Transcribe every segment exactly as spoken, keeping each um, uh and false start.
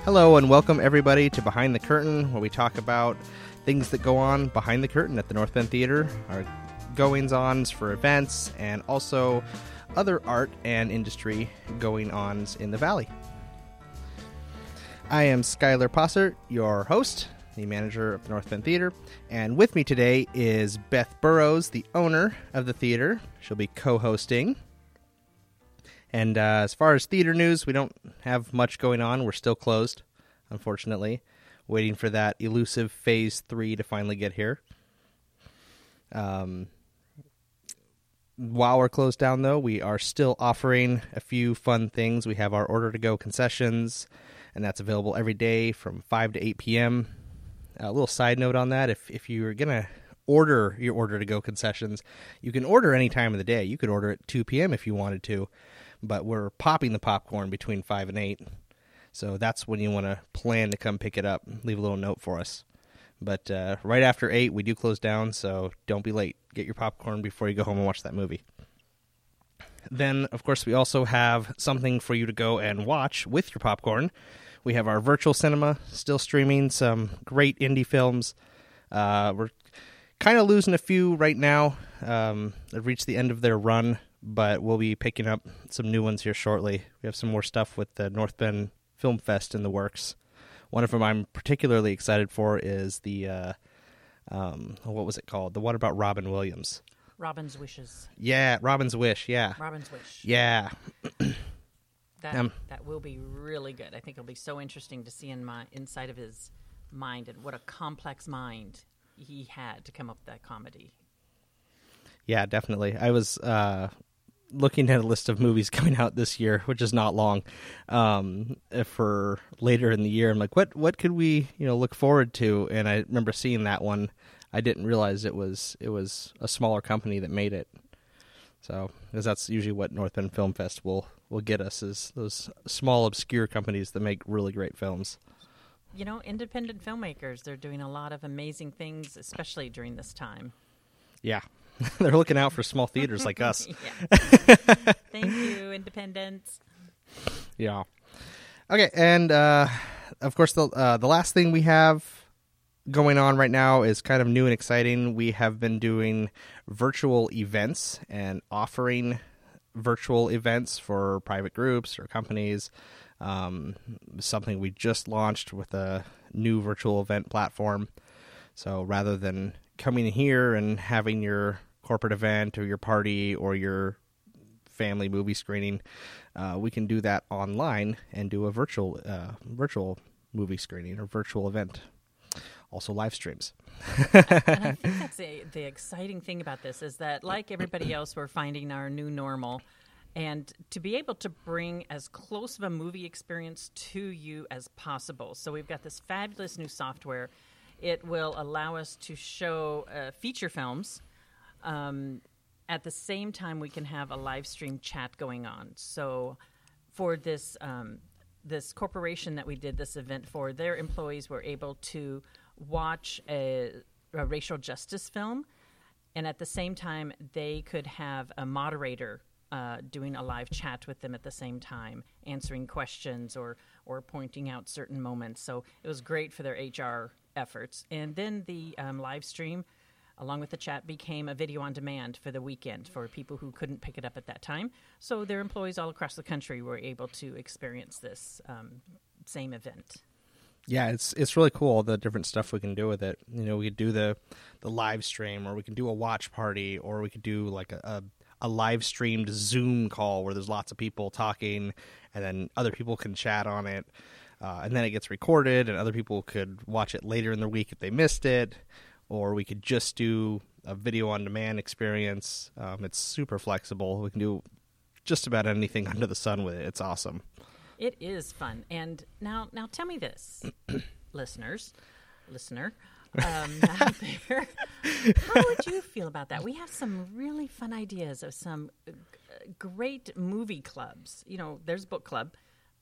Hello and welcome everybody to Behind the Curtain, where we talk about things that go on behind the curtain at the North Bend Theater, our goings-ons for events, and also other art and industry going-ons in the Valley. I am Skylar Possert, your host, the manager of the North Bend Theater, and with me today is Beth Burrows, the owner of the theater. She'll be co-hosting. And uh, as far as theater news, we don't have much going on. We're still closed, unfortunately, waiting for that elusive Phase three to finally get here. Um, while we're closed down, though, we are still offering a few fun things. We have our order-to-go concessions, and that's available every day from five to eight p.m. A little side note on that, if, if you're going to order your order-to-go concessions, you can order any time of the day. You could order at two p.m. if you wanted to. But we're popping the popcorn between five and eight, so that's when you want to plan to come pick it up. Leave a little note for us. But uh, right after eight, we do close down, so don't be late. Get your popcorn before you go home and watch that movie. Then, of course, we also have something for you to go and watch with your popcorn. We have our virtual cinema, still streaming some great indie films. Uh, we're kind of losing a few right now. Um, they've reached the end of their run, but we'll be picking up some new ones here shortly. We have some more stuff with the North Bend Film Fest in the works. One of them I'm particularly excited for is the, uh, um, what was it called? The one about Robin Williams. Robin's Wishes. Yeah, Robin's Wish, yeah. Robin's Wish. Yeah. that um, that will be really good. I think it'll be so interesting to see in my inside of his mind and what a complex mind he had to come up with that comedy. Yeah, definitely. I was uh, looking at a list of movies coming out this year, which is not long, um, for later in the year. I'm like, what what could we you know look forward to? And I remember seeing that one. I didn't realize it was it was a smaller company that made it. So, because that's usually what North Bend Film Fest will, will get us, is those small, obscure companies that make really great films. You know, independent filmmakers, they're doing a lot of amazing things, especially during this time. Yeah. They're looking out for small theaters like us. Thank you, independents. Yeah. Okay, and uh, of course, the uh, the last thing we have going on right now is kind of new and exciting. We have been doing virtual events and offering virtual events for private groups or companies. Um, something we just launched with a new virtual event platform. So rather than coming here and having your corporate event or your party or your family movie screening, uh, we can do that online and do a virtual uh, virtual movie screening or virtual event. Also live streams. And I think that's a, the exciting thing about this is that, like everybody else, we're finding our new normal. And to be able to bring as close of a movie experience to you as possible. So we've got this fabulous new software. It will allow us to show uh, feature films. Um, at the same time, we can have a live stream chat going on. So for this um, this corporation that we did this event for, their employees were able to watch a, a racial justice film, and at the same time, they could have a moderator uh, doing a live chat with them at the same time, answering questions or or pointing out certain moments. So it was great for their H R efforts. And then the um, live stream, along with the chat, became a video on demand for the weekend for people who couldn't pick it up at that time. So their employees all across the country were able to experience this um, same event. Yeah, it's it's really cool, all the different stuff we can do with it. You know, we could do the, the live stream, or we can do a watch party, or we could do like a, a, a live streamed Zoom call where there's lots of people talking, and then other people can chat on it. Uh, and then it gets recorded, and other people could watch it later in the week if they missed it. Or we could just do a video-on-demand experience. Um, it's super flexible. We can do just about anything under the sun with it. It's awesome. It is fun. And now, now tell me this, listeners, listener, um, out there, how would you feel about that? We have some really fun ideas of some uh, great movie clubs. You know, there's book club,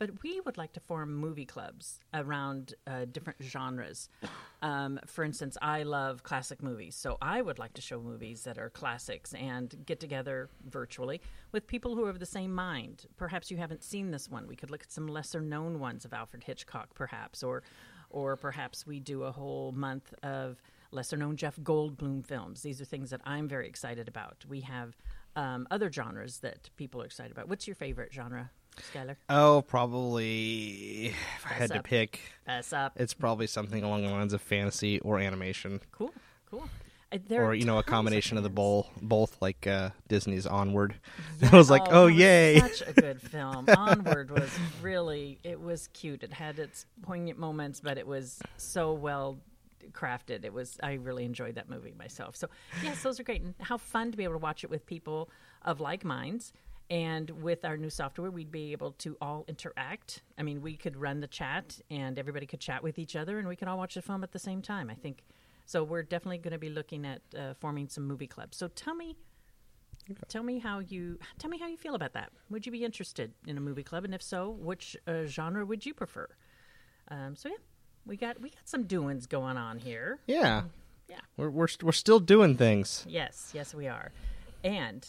but we would like to form movie clubs around uh, different genres. Um, for instance, I love classic movies, so I would like to show movies that are classics and get together virtually with people who are of the same mind. Perhaps you haven't seen this one. We could look at some lesser-known ones of Alfred Hitchcock, perhaps, or or perhaps we do a whole month of lesser-known Jeff Goldblum films. These are things that I'm very excited about. We have um, other genres that people are excited about. What's your favorite genre, Skylar? Oh, probably, if I Pass had up. to pick, Pass up. it's probably something along the lines of fantasy or animation. Cool, cool. Uh, there Or, are you know, a tons of combination of the fans. bowl, both like uh, Disney's Onward. I was like, oh, that was yay. Such a good film. Onward was really, it was cute. It had its poignant moments, but it was so well crafted. It was, I really enjoyed that movie myself. So, yes, those are great. And how fun to be able to watch it with people of like minds. And with our new software, we'd be able to all interact. I mean, we could run the chat and everybody could chat with each other and we could all watch the film at the same time. I think so. We're definitely going to be looking at uh, forming some movie clubs. So tell me, okay. tell me how you tell me how you feel about that. Would you be interested in a movie club, and if so, which uh, genre would you prefer? Um, so yeah, we got we got some doings going on here. Yeah. Yeah. We're, we're, st- we're still doing things. Yes, yes, we are, and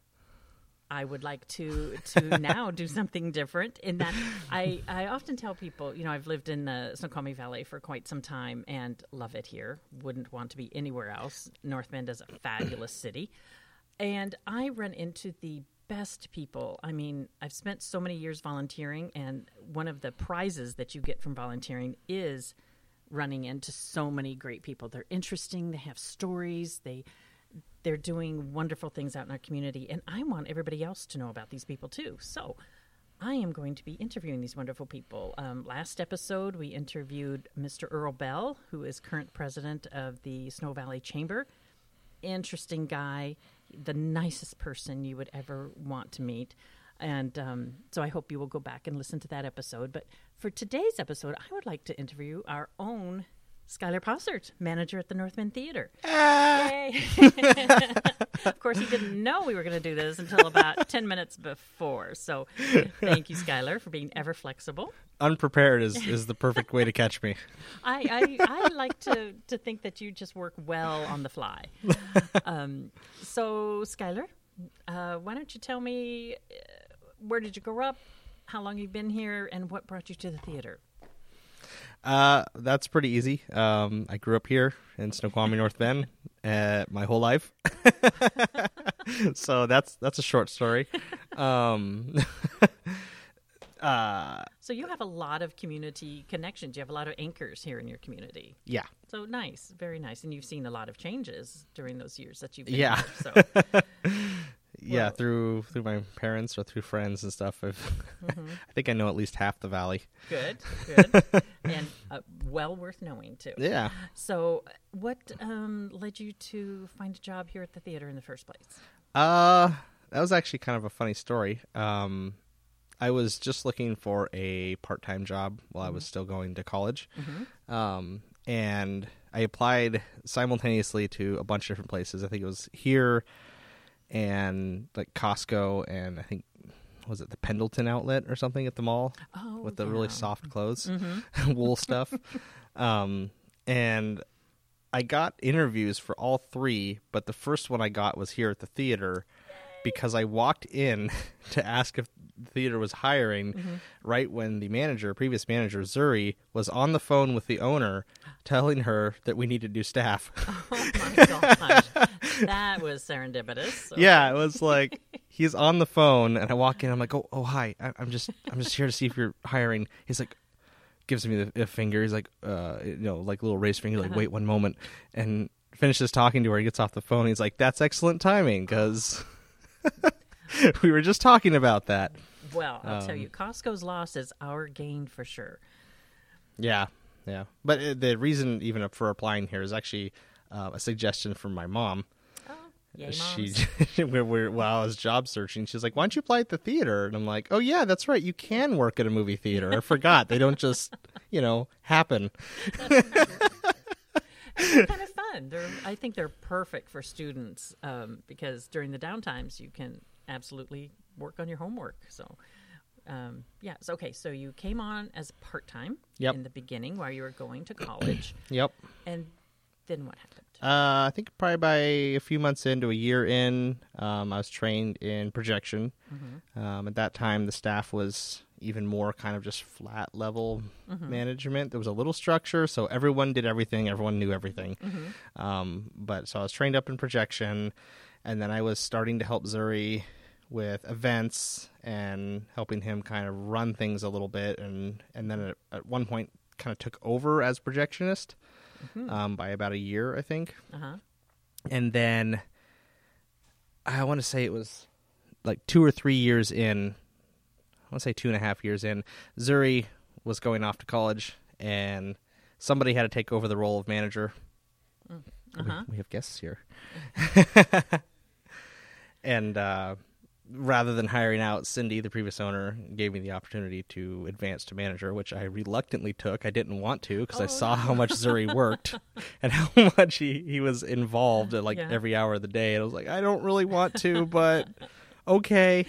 I would like to to now do something different in that I, I often tell people, you know, I've lived in the Snoqualmie Valley for quite some time and love it here. Wouldn't want to be anywhere else. North Bend is a fabulous city. And I run into the best people. I mean, I've spent so many years volunteering, and one of the prizes that you get from volunteering is running into so many great people. They're interesting. They have stories. They... They're doing wonderful things out in our community, and I want everybody else to know about these people too. So I am going to be interviewing these wonderful people. Um, last episode, we interviewed Mister Earl Bell, who is current president of the Snow Valley Chamber. Interesting guy, the nicest person you would ever want to meet. And um, so I hope you will go back and listen to that episode. But for today's episode, I would like to interview our own Skylar Possert, manager at the North Bend Theater. Ah. Yay! Of course, he didn't know we were going to do this until about ten minutes before. So thank you, Skylar, for being ever flexible. Unprepared is, is the perfect way to catch me. I, I, I like to, to think that you just work well on the fly. Um, so, Skylar, uh, why don't you tell me, uh, where did you grow up, how long you've been here, and what brought you to the theater? Uh, that's pretty easy. Um, I grew up here in Snoqualmie, North Bend, uh, my whole life. So that's that's a short story. Um, uh, so you have a lot of community connections. You have a lot of anchors here in your community. Yeah. So nice, very nice. And you've seen a lot of changes during those years that you've been Yeah. here. So. Yeah, Well- through through my parents or through friends and stuff. I've, Mm-hmm. I think I know at least half the valley. Good, good. And uh, well worth knowing, too. Yeah. So what um, led you to find a job here at the theater in the first place? Uh, that was actually kind of a funny story. Um, I was just looking for a part-time job while I was still going to college. Mm-hmm. Um, and I applied simultaneously to a bunch of different places. I think it was here and like Costco and I think, was it the Pendleton outlet or something at the mall Oh, with the yeah. really soft clothes, Mm-hmm. wool stuff. Um, and I got interviews for all three, but the first one I got was here at the theater because I walked in to ask if the theater was hiring Mm-hmm. right when the manager, previous manager, Zuri, was on the phone with the owner telling her that we needed new staff. Oh, my gosh. That was serendipitous. So- Yeah, it was like he's on the phone, and I walk in. I'm like, "Oh, oh, hi. I, I'm just, I'm just here to see if you're hiring." He's like, gives me the, the finger. He's like, uh, you know, like a little raised finger. Like, Uh-huh. wait one moment, and finishes talking to her. He gets off the phone. He's like, "That's excellent timing, because we were just talking about that." Well, I'll tell Um, you, Costco's loss is our gain for sure. Yeah, yeah. But uh, the reason even for applying here is actually uh, a suggestion from my mom. Oh, yay, She, moms. we're, we're, while I was job searching, she's like, "Why don't you apply at the theater?" And I'm like, "Oh yeah, that's right. You can work at a movie theater. I forgot. They don't just, you know, happen." It's kind of fun. They're, I think they're perfect for students um, because during the downtimes you can absolutely work on your homework. So um, yeah. So, okay, so you came on as part-time Yep. in the beginning while you were going to college. Yep. And then what happened? Uh, I think probably by a few months into a year in, um, I was trained in projection. Mm-hmm. Um, at that time, the staff was even more kind of just flat level Mm-hmm. management. There was a little structure, so everyone did everything. Everyone knew everything. Mm-hmm. Um, but so I was trained up in projection, and then I was starting to help Zuri with events and helping him kind of run things a little bit. And, and then at, at one point kind of took over as projectionist. Mm-hmm. Um, by about a year, I think. Uh-huh. And then I want to say it was like two or three years in, I want to say two and a half years in, Zuri was going off to college, and somebody had to take over the role of manager. Uh-huh. We, we have guests here. And uh, rather than hiring out, Cindy, the previous owner, gave me the opportunity to advance to manager, which I reluctantly took. I didn't want to because I Oh, saw no. how much Zuri worked and how much he, he was involved at like Yeah. every hour of the day. And I was like, I don't really want to, but okay.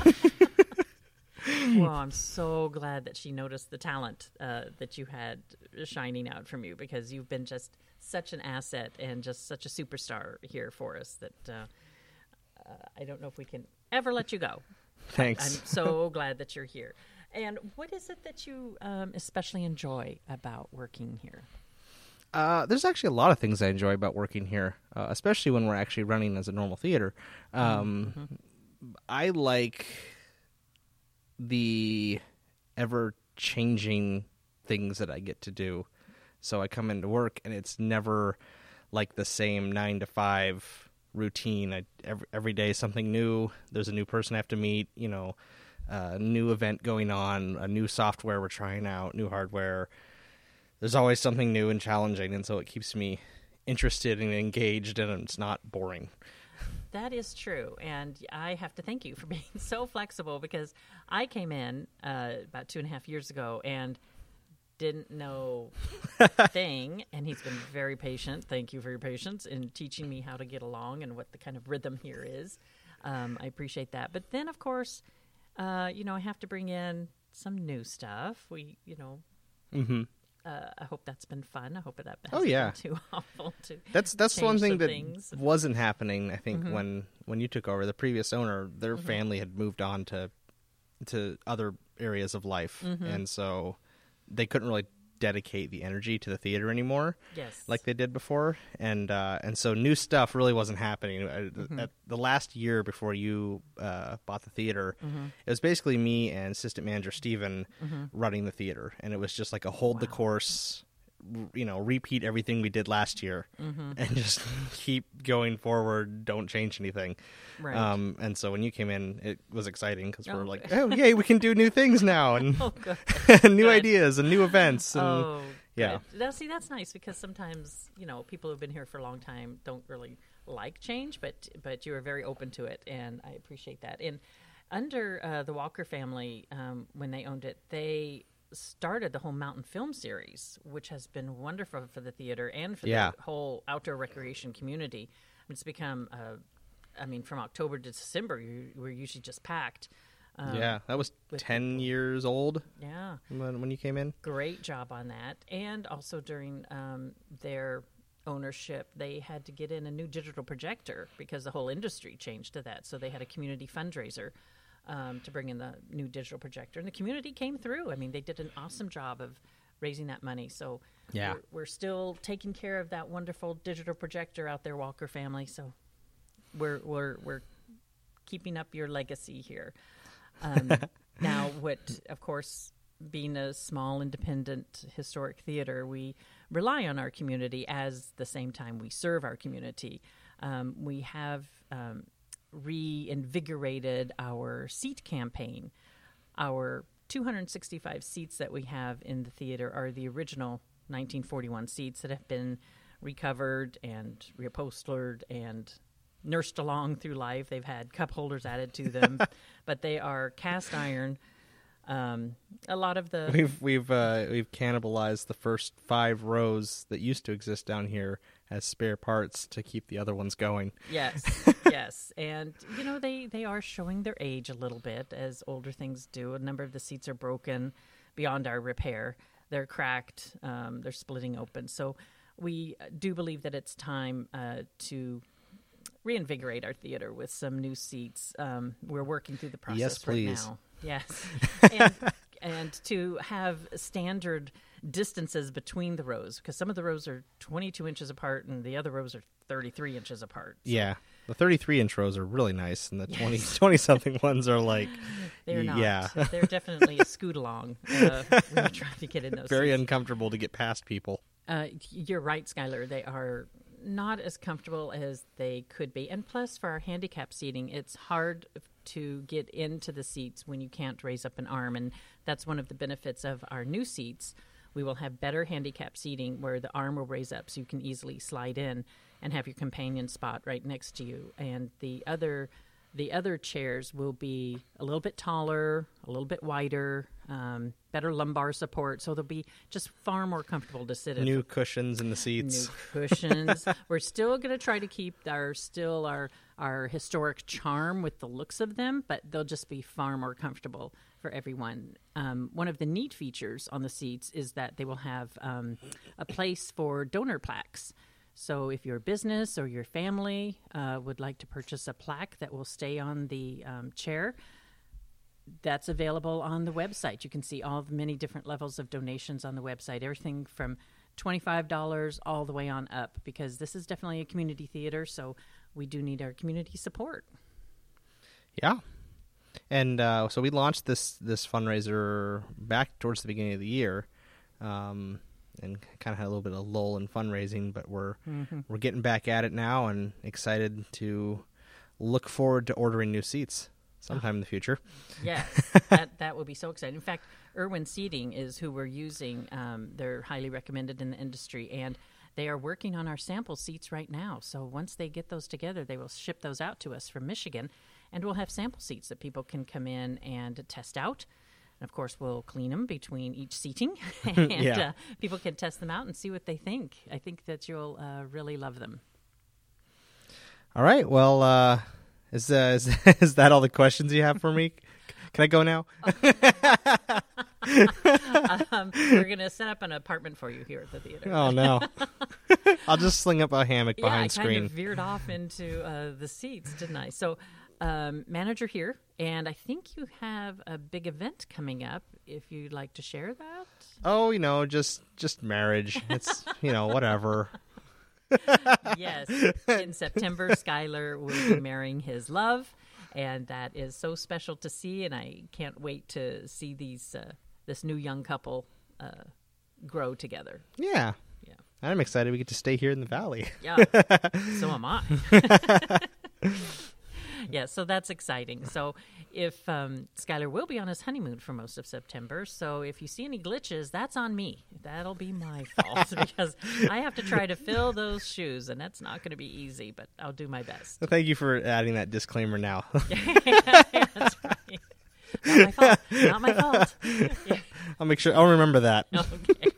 Well, I'm so glad that she noticed the talent uh, that you had shining out from you, because you've been just such an asset and just such a superstar here for us that uh, uh, I don't know if we can ever let you go. Thanks. I'm so glad that you're here. And what is it that you um, especially enjoy about working here? Uh, there's actually a lot of things I enjoy about working here, uh, especially when we're actually running as a normal theater. Um, Mm-hmm. I like the ever-changing things that I get to do. So I come into work, and it's never like the same nine to five routine. I, every, every day something new. There's a new person I have to meet, you know, a new event going on, a new software we're trying out, new hardware. There's always something new and challenging, and so it keeps me interested and engaged, and it's not boring. That is true, and I have to thank you for being so flexible, because I came in uh, about two and a half years ago and didn't know a thing, and he's been very patient. Thank you for your patience in teaching me how to get along and what the kind of rhythm here is. Um, I appreciate that. But then, of course, uh, you know, I have to bring in some new stuff. We, you know, Mm-hmm. uh, I hope that's been fun. I hope that hasn't Oh, yeah. been too awful to That's that's change one thing some that things. wasn't happening. I think Mhm. when when you took over, the previous owner, their Mhm. family had moved on to to other areas of life, Mhm. and so they couldn't really dedicate the energy to the theater anymore Yes. like they did before, and uh, and so new stuff really wasn't happening. Uh, Mhm. At the last year before you uh, bought the theater, Mhm. it was basically me and assistant manager Steven Mhm. running the theater, and it was just like a hold the Wow. course, r- you know, repeat everything we did last year, Mhm. and just keep going forward. Don't change anything. Right. Um, and so when you came in, it was exciting because we're Oh, like, good. oh yay, we can do new things now, and Oh, good. new Good. ideas and new events. And Oh, yeah. good. Now, see, that's nice, because sometimes, you know, people who've been here for a long time don't really like change, but but you are very open to it, and I appreciate that. And under uh, the Walker family, um, when they owned it, they started the whole Mountain Film Series, which has been wonderful for the theater and for Yeah. the whole outdoor recreation community. It's become, uh, I mean, from October to December, you, we're usually just packed. Um, yeah, that was with ten people. years old Yeah. when when you came in. Great job on that. And also during um, their ownership, they had to get in a new digital projector because the whole industry changed to that. So they had a community fundraiser um, to bring in the new digital projector. And the community came through. I mean, they did an awesome job of raising that money. So Yeah. we're, we're still taking care of that wonderful digital projector out there, Walker family. So we're we're we're keeping up your legacy here. Um, now, what, of course, being a small, independent, historic theater, we rely on our community as the same time we serve our community. Um, we have um, reinvigorated our seat campaign. Our two hundred sixty-five seats that we have in the theater are the original nineteen forty-one seats that have been recovered and reupholstered and nursed along through life. They've had cup holders added to them, but they are cast iron Um, a lot of the We've we've uh, we've cannibalized the first five rows that used to exist down here as spare parts to keep the other ones going. yes, yes, and you know they they are showing their age a little bit as older things do. A number of the seats are broken beyond our repair. They're cracked. Um, they're splitting open. So we do believe that it's time uh, to reinvigorate our theater with some new seats. Um, we're working through the process Yes, right please. now. Yes, and, and to have standard distances between the rows, because some of the rows are twenty-two inches apart and the other rows are thirty-three inches apart. So Yeah, the thirty-three inch rows are really nice, and the twenty, twenty-something ones are like, they're not. yeah, They're definitely a scoot along uh, when you're trying to get in those very seats. uncomfortable to get past people. Uh, you're right, Skylar. They are not as comfortable as they could be. And plus, for our handicap seating, it's hard to get into the seats when you can't raise up an arm. And that's one of the benefits of our new seats. We will have better handicap seating where the arm will raise up so you can easily slide in and have your companion spot right next to you. And the other the other chairs will be a little bit taller, a little bit wider, um, better lumbar support. So they'll be just far more comfortable to sit in. New cushions in the seats. New cushions. We're still going to try to keep our still our our historic charm with the looks of them, but they'll just be far more comfortable for everyone. Um, one of the neat features on the seats is that they will have um, a place for donor plaques. So if your business or your family uh, would like to purchase a plaque that will stay on the um, chair, that's available on the website. You can see all the many different levels of donations on the website, everything from twenty-five dollars all the way on up, because this is definitely a community theater, so we do need our community support. Yeah. And uh, so we launched this this fundraiser back towards the beginning of the year, um, and kind of had a little bit of lull in fundraising, but we're Mm-hmm. we're getting back at it now and excited to look forward to ordering new seats sometime in the future. Yes, that that would be so exciting. In fact, Irwin Seating is who we're using. Um, they're highly recommended in the industry, and they are working on our sample seats right now. So once they get those together, they will ship those out to us from Michigan, and we'll have sample seats that people can come in and test out. And of course, we'll clean them between each seating, and Yeah. uh, people can test them out and see what they think. I think that you'll uh, really love them. All right. Well, uh, is, uh, is is that all the questions you have for me? Can I go now? Um, we're going to set up an apartment for you here at the theater. Oh no! I'll just sling up a hammock Yeah, behind I screen. kind of veered off into uh, the seats, didn't I? So, um, manager here, and I think you have a big event coming up. If you'd like to share that, Oh, you know, just just marriage. It's you know whatever. yes, in September, Skylar will be marrying his love, and that is so special to see. And I can't wait to see these uh, this new young couple uh, grow together. Yeah. Yeah. I'm excited we get to stay here in the valley. Yeah, so am I. Yeah, so that's exciting. So if um, Skylar will be on his honeymoon for most of September, so if you see any glitches, that's on me. That'll be my fault because I have to try to fill those shoes, and that's not going to be easy, but I'll do my best. So thank you for adding that disclaimer now. That's right. Not my fault. Not my fault. Yeah. I'll make sure I'll remember that. Okay.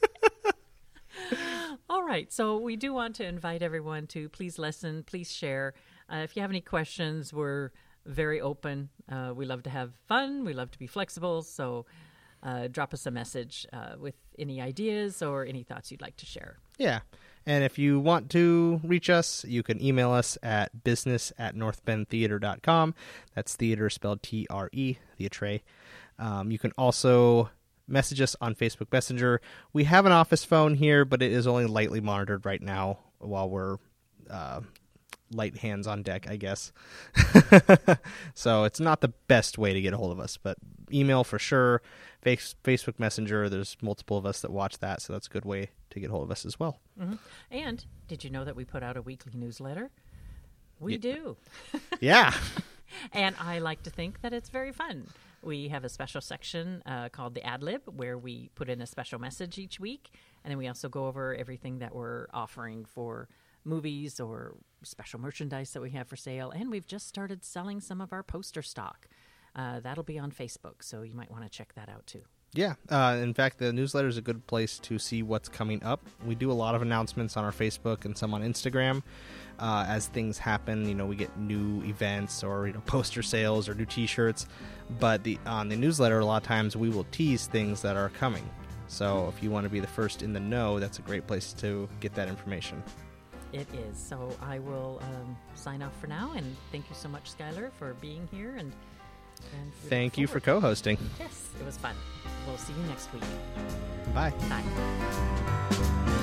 All right. So we do want to invite everyone to please listen, please share. Uh, if you have any questions, we're very open. Uh, we love to have fun. We love to be flexible. So uh, drop us a message uh, with any ideas or any thoughts you'd like to share. Yeah. And if you want to reach us, you can email us at business at northbendtheater dot com. That's theater spelled T R E, theatre. Um, you can also message us on Facebook Messenger. We have an office phone here, but it is only lightly monitored right now while we're uh, light hands on deck, I guess. So it's not the best way to get a hold of us, but email for sure. Face- Facebook Messenger, there's multiple of us that watch that, so that's a good way to get a hold of us as well. Mm-hmm. And did you know that we put out a weekly newsletter? We Yeah. do. Yeah. And I like to think that it's very fun. We have a special section uh, called the Ad Lib where we put in a special message each week. And then we also go over everything that we're offering for movies or special merchandise that we have for sale. And we've just started selling some of our poster stock. uh, that'll be on Facebook, so you might want to check that out too. Yeah. Uh, in fact, the newsletter is a good place to see what's coming up. We do a lot of announcements on our Facebook and some on Instagram. Uh, as things happen, you know, we get new events or, you know, poster sales or new T-shirts. But the on the newsletter, a lot of times we will tease things that are coming. So if you want to be the first in the know, that's a great place to get that information. It is. So I will um, sign off for now, and thank you so much, Skylar, for being here. And, and thank you for co-hosting. Yes, it was fun. We'll see you next week. Bye. Bye.